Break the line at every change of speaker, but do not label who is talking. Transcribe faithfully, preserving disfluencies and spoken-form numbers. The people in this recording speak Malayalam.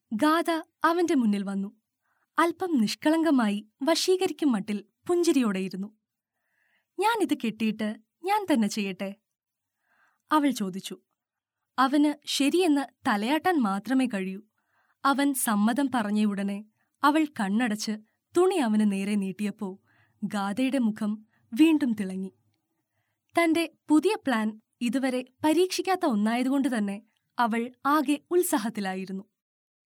ഗാഥ അവന്റെ മുന്നിൽ വന്നു. അല്പം നിഷ്കളങ്കമായി വശീകരിക്കും മട്ടിൽ പുഞ്ചിരിയോടെയിരുന്നു. ഞാനിത് കെട്ടിയിട്ട് ഞാൻ തന്നെ ചെയ്യട്ടെ? അവൾ ചോദിച്ചു. അവന് ശരിയെന്ന് തലയാട്ടാൻ മാത്രമേ കഴിയൂ. അവൻ സമ്മതം പറഞ്ഞയുടനെ അവൾ കണ്ണടച്ച് തുണി അവന് നേരെ നീട്ടിയപ്പോ ഗാഥയുടെ മുഖം വീണ്ടും തിളങ്ങി. തന്റെ പുതിയ പ്ലാൻ ഇതുവരെ പരീക്ഷിക്കാത്ത ഒന്നായതുകൊണ്ട് തന്നെ അവൾ ആകെ ഉത്സാഹത്തിലായിരുന്നു.